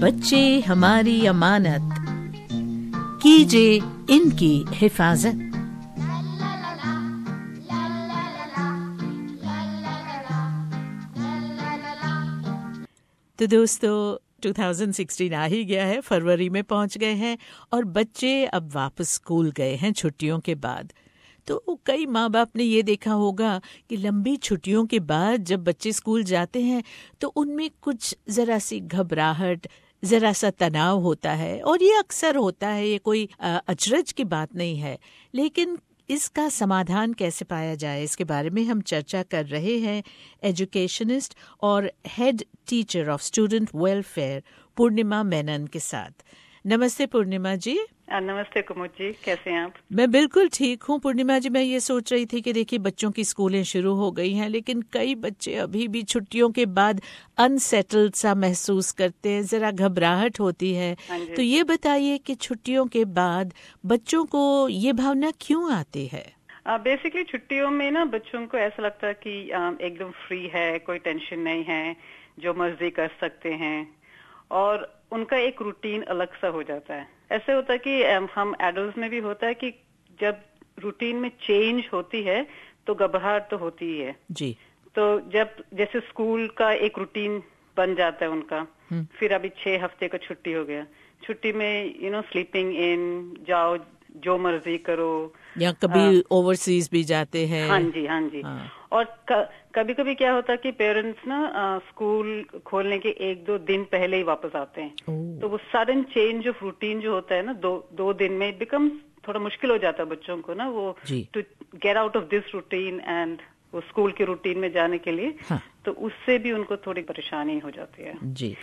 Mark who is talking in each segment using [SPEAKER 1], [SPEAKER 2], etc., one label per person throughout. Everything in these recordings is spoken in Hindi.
[SPEAKER 1] बच्चे हमारी अमानत, कीजिए इनकी हिफाजत। तो दोस्तों 2016 आ ही गया है, फरवरी में पहुंच गए हैं और बच्चे अब वापस स्कूल गए हैं छुट्टियों के बाद। तो कई माँ बाप ने ये देखा होगा कि लंबी छुट्टियों के बाद जब बच्चे स्कूल जाते हैं तो उनमें कुछ ज़रा सी घबराहट, ज़रा सा तनाव होता है, और ये अक्सर होता है, ये कोई अचरज की बात नहीं है। लेकिन इसका समाधान कैसे पाया जाए, इसके बारे में हम चर्चा कर रहे हैं एजुकेशनिस्ट और head teacher of student welfare Purnima Menon के साथ। नमस्ते पूर्णिमा जी।
[SPEAKER 2] नमस्ते कुमुद जी, कैसे हैं आप?
[SPEAKER 1] मैं बिल्कुल ठीक हूँ पूर्णिमा जी। मैं ये सोच रही थी कि देखिए बच्चों की स्कूलें शुरू हो गई हैं, लेकिन कई बच्चे अभी भी छुट्टियों के बाद अनसेटल्ड सा महसूस करते हैं, जरा घबराहट होती है। तो ये बताइए कि छुट्टियों के बाद बच्चों को ये भावना क्यों आती है?
[SPEAKER 2] बेसिकली छुट्टियों में ना बच्चों को ऐसा लगता है कि एकदम फ्री है, कोई टेंशन नहीं है, जो मर्जी कर सकते हैं, और उनका एक रूटीन अलग सा हो जाता है। ऐसे होता है कि हम एडल्ट्स में भी होता है कि जब रूटीन में चेंज होती है तो घबराहट तो होती ही है
[SPEAKER 1] जी।
[SPEAKER 2] तो जब जैसे स्कूल का एक रूटीन बन जाता है उनका, फिर अभी 6 हफ्ते का छुट्टी हो गया, छुट्टी में स्लीपिंग इन जाओ, जो मर्जी करो,
[SPEAKER 1] या कभी ओवरसीज भी जाते हैं।
[SPEAKER 2] हाँ जी, हाँ जी। और कभी कभी क्या होता है कि पेरेंट्स ना स्कूल खोलने के 1-2 दिन पहले ही वापस आते हैं। तो वो सडन चेंज ऑफ रूटीन जो होता है ना, दो दिन में बिकम्स थोड़ा मुश्किल हो जाता है बच्चों को ना, वो to get out of this routine and वो स्कूल के रूटीन में जाने के लिए। तो उससे भी उनको थोड़ी परेशानी हो जाती है
[SPEAKER 1] जी।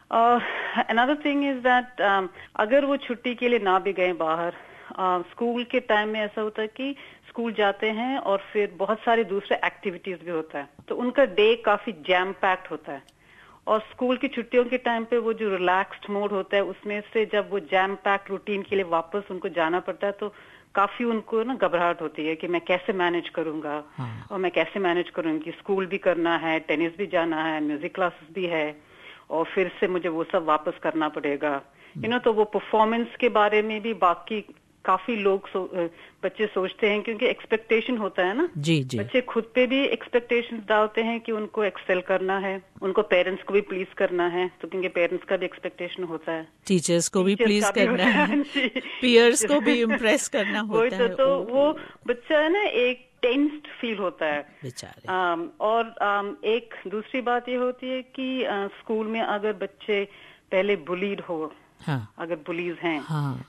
[SPEAKER 2] अनदर थिंग इज दैट अगर वो छुट्टी के लिए ना भी गए बाहर, स्कूल के टाइम में ऐसा होता है कि स्कूल जाते हैं और फिर बहुत सारे दूसरे एक्टिविटीज भी होता है, तो उनका डे काफी जैम पैक्ड होता है। और स्कूल की छुट्टियों के टाइम पे वो जो रिलैक्स्ड मोड होता है, उसमें से जब वो जैम पैक्ड रूटीन के लिए वापस उनको जाना पड़ता है तो काफी उनको ना घबराहट होती है कि मैं कैसे मैनेज करूंगा। और मैं कैसे मैनेज करूंगी, स्कूल भी करना है, टेनिस भी जाना है, म्यूजिक क्लासेस भी है, और फिर से मुझे वो सब वापस करना पड़ेगा। तो वो परफॉर्मेंस के बारे में भी बाकी काफी लोग बच्चे सोचते हैं, क्योंकि एक्सपेक्टेशन होता है ना।
[SPEAKER 1] जी जी।
[SPEAKER 2] बच्चे खुद पे भी एक्सपेक्टेशंस डालते हैं कि उनको एक्सेल करना है, उनको पेरेंट्स को भी प्लीज करना है, तो क्योंकि पेरेंट्स का भी एक्सपेक्टेशन होता है,
[SPEAKER 1] टीचर्स को भी प्लीज करना है, पीयर्स को भी इम्प्रेस करना होता है।
[SPEAKER 2] तो वो बच्चा है ना एक टेंस्ड फील होता है
[SPEAKER 1] बेचारे।
[SPEAKER 2] और एक दूसरी बात ये होती है कि स्कूल में अगर बच्चे पहले बुलीड हो, अगर बुलीज हैं,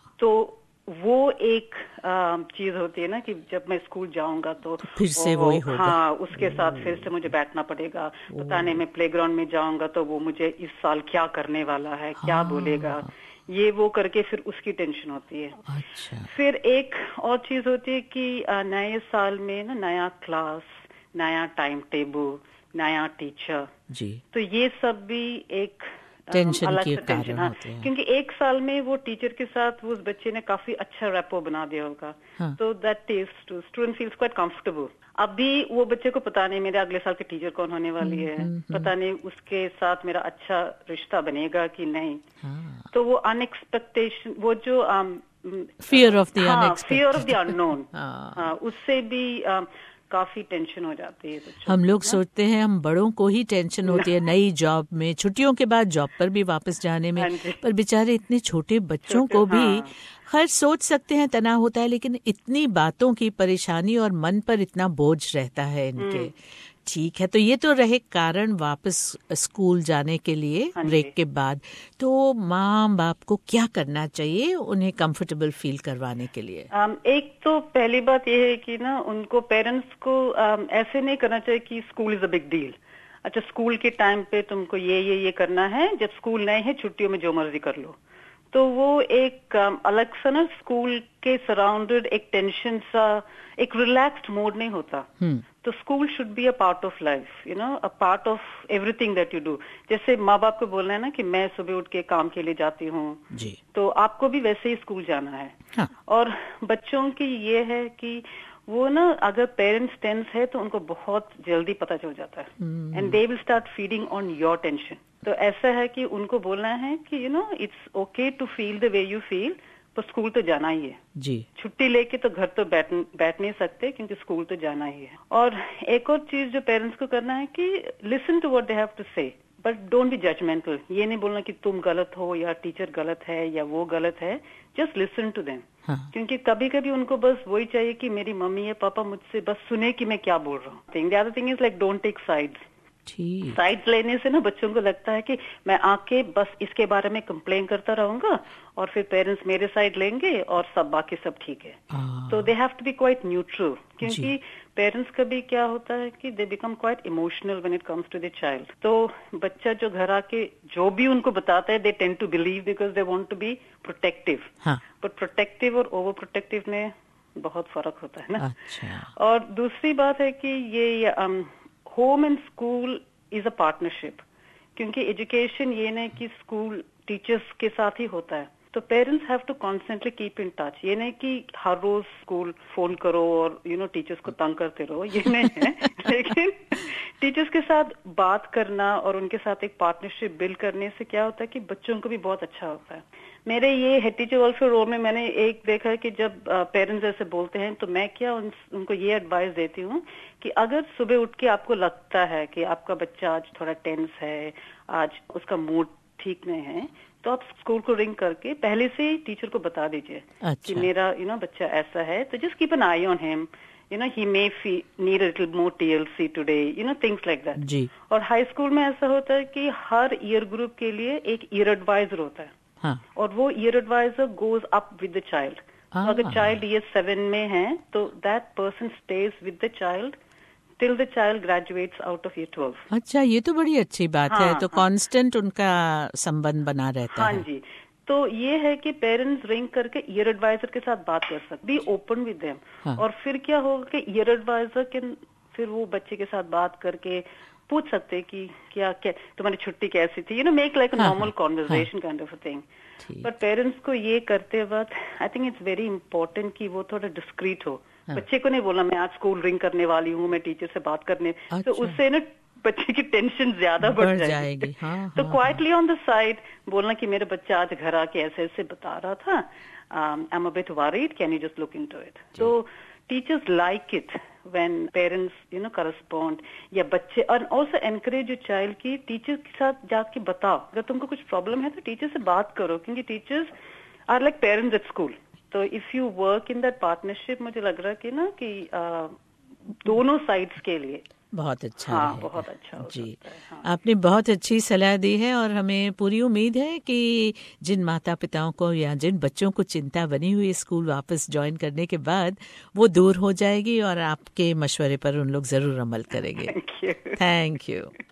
[SPEAKER 2] तो वो एक चीज होती है ना कि जब मैं स्कूल जाऊंगा तो
[SPEAKER 1] फिर से वही होगा।
[SPEAKER 2] हाँ, उसके साथ फिर से मुझे बैठना पड़ेगा, पता नहीं मैं प्लेग्राउंड में जाऊंगा तो वो मुझे इस साल क्या करने वाला है, क्या बोलेगा, ये वो करके फिर उसकी टेंशन होती है।
[SPEAKER 1] अच्छा।
[SPEAKER 2] फिर एक और चीज होती है कि नए साल में ना नया क्लास, नया टाइम टेबल, नया टीचर जी, तो ये सब भी एक
[SPEAKER 1] टेंशन के कारण होते हैं,
[SPEAKER 2] क्योंकि एक साल में वो टीचर के साथ वो उस बच्चे ने काफी अच्छा रैपो बना दिया होगा। तो that student feels quite comfortable. अभी वो बच्चे को पता नहीं मेरे अगले साल के टीचर कौन होने वाली है, पता नहीं उसके साथ मेरा अच्छा रिश्ता बनेगा कि नहीं। तो वो अनएक्सपेक्टेशन, वो जो
[SPEAKER 1] fear of the unexpected,
[SPEAKER 2] fear of the unknown, उससे भी काफी टेंशन हो जाती है।
[SPEAKER 1] हम लोग सोचते हैं हम बड़ों को ही टेंशन होती है नई जॉब में, छुट्टियों के बाद जॉब पर भी वापस जाने में, पर बेचारे इतने छोटे बच्चों को भी खैर सोच सकते हैं तनाव होता है, लेकिन इतनी बातों की परेशानी और मन पर इतना बोझ रहता है इनके। ठीक है, तो ये तो रहे कारण वापस स्कूल जाने के लिए ब्रेक के बाद। तो माँ बाप को क्या करना चाहिए उन्हें कंफर्टेबल फील करवाने के लिए?
[SPEAKER 2] एक तो पहली बात ये है कि ना उनको पेरेंट्स को ऐसे नहीं करना चाहिए कि school is a big deal. अच्छा, स्कूल के टाइम पे तुमको ये करना है, जब स्कूल नहीं है छुट्टियों में जो मर्जी कर लो। तो वो एक अलग सा ना स्कूल के सराउंडेड एक टेंशन सा, एक रिलैक्स्ड मोड नहीं होता। तो school should be a part of life, a part of everything that you do. जैसे माँ बाप को बोलना है ना कि मैं सुबह उठ के काम के लिए जाती हूँ, तो आपको भी वैसे ही स्कूल जाना है। और बच्चों की ये है कि वो ना अगर पेरेंट्स टेंस है तो उनको बहुत जल्दी पता चल जाता है, and they will start feeding on your tension. तो ऐसा है कि उनको बोलना है कि it's okay to feel the way you feel, पर स्कूल तो जाना ही है
[SPEAKER 1] जी।
[SPEAKER 2] छुट्टी लेके तो घर तो बैठ नहीं सकते, क्योंकि स्कूल तो जाना ही है। और एक और चीज जो पेरेंट्स को करना है कि listen to what they have to say, but don't be judgemental. ये नहीं बोलना कि तुम गलत हो या टीचर गलत है या वो गलत है, जस्ट लिसन टू देम। क्योंकि कभी कभी उनको बस वही चाहिए कि मेरी मम्मी या पापा मुझसे बस सुने कि मैं क्या बोल रहा हूँ। The other thing is like don't take sides. Sides लेने से ना बच्चों को लगता है कि मैं आके बस इसके बारे में कंप्लेन करता रहूंगा और फिर पेरेंट्स मेरे साइड लेंगे और सब बाकी सब ठीक है। तो they have to be quite neutral, क्योंकि पेरेंट्स का भी क्या होता है कि they become quite emotional when it comes to the child. तो बच्चा जो घर आके जो भी उनको बताता है, they tend to believe because they want to be protective. But protective और ओवर प्रोटेक्टिव में बहुत फर्क होता है ना।
[SPEAKER 1] अच्छा।
[SPEAKER 2] और दूसरी बात है कि ये home and school is a partnership, क्योंकि एजुकेशन ये नहीं कि स्कूल टीचर्स के साथ ही होता है। तो parents have to constantly keep in touch. ये नहीं कि हर रोज स्कूल फोन करो और टीचर्स को तंग करते रहो, ये नहीं है। लेकिन टीचर्स के साथ बात करना और उनके साथ एक पार्टनरशिप बिल्ड करने से क्या होता है कि बच्चों को भी बहुत अच्छा होता है। मेरे ये हेड टीचर वेलफेयर रोल में मैंने एक देखा है कि जब पेरेंट्स ऐसे बोलते हैं तो मैं क्या उनको ये एडवाइस देती हूँ कि अगर सुबह उठ के आपको लगता है कि आपका बच्चा आज थोड़ा टेंस है, आज उसका मूड ठीक नहीं है, तो आप स्कूल को रिंग करके पहले से ही टीचर को बता दीजिए कि मेरा बच्चा ऐसा है, तो just keep an eye on him, he may need a little more TLC today, things like that. जी। और हाई स्कूल में ऐसा होता है कि हर ईयर ग्रुप के लिए एक ईयर एडवाइजर होता है। और वो year advisor goes up with the child. अगर चाइल्ड ईयर 7 में है तो that person stays with the child till the child graduates out of year 12।
[SPEAKER 1] अच्छा, ये तो बड़ी अच्छी बात है। तो कांस्टेंट उनका संबंध बना रहता है।
[SPEAKER 2] हाँ जी। तो ये है कि पेरेंट्स रिंग करके ईयर एडवाइजर के साथ बात कर सकते, बी ओपन विद देम। और फिर क्या होगा कि ईयर एडवाइजर के फिर वो बच्चे के साथ बात करके पूछ सकते कि क्या तुम्हारी छुट्टी कैसी थी, make like a normal conversation kind of a thing. But parents को ये करते वक्त I think it's very important कि वो थोड़ा डिस्क्रीट हो। बच्चे को नहीं बोला मैं आज स्कूल रिंग करने वाली हूँ, मैं टीचर से बात करने। तो उससे ना बच्चे की टेंशन ज्यादा बढ़ जाएगी। तो क्वाइटली ऑन द साइड बोलना कि मेरा बच्चा आज घर आके ऐसे ऐसे बता रहा था, I am a bit worried, can you just look into it. तो teachers like it when parents correspond, या बच्चे और ऑल्सो एनकरेज योर चाइल्ड की टीचर के साथ जाके बताओ। अगर तुमको कुछ प्रॉब्लम है तो टीचर से बात करो, क्योंकि teachers are like parents at school. तो if you work in that partnership, मुझे लग रहा है ना कि दोनों साइड्स के लिए बहुत अच्छा रहेगा। बहुत अच्छा जी।
[SPEAKER 1] आपने बहुत अच्छी सलाह दी है और हमें पूरी उम्मीद है कि जिन माता पिताओं को या जिन बच्चों को चिंता बनी हुई स्कूल वापस ज्वाइन करने के बाद वो दूर हो जाएगी और आपके मशवरे पर उन लोग जरूर अमल करेंगे।
[SPEAKER 2] Thank you.
[SPEAKER 1] Thank you.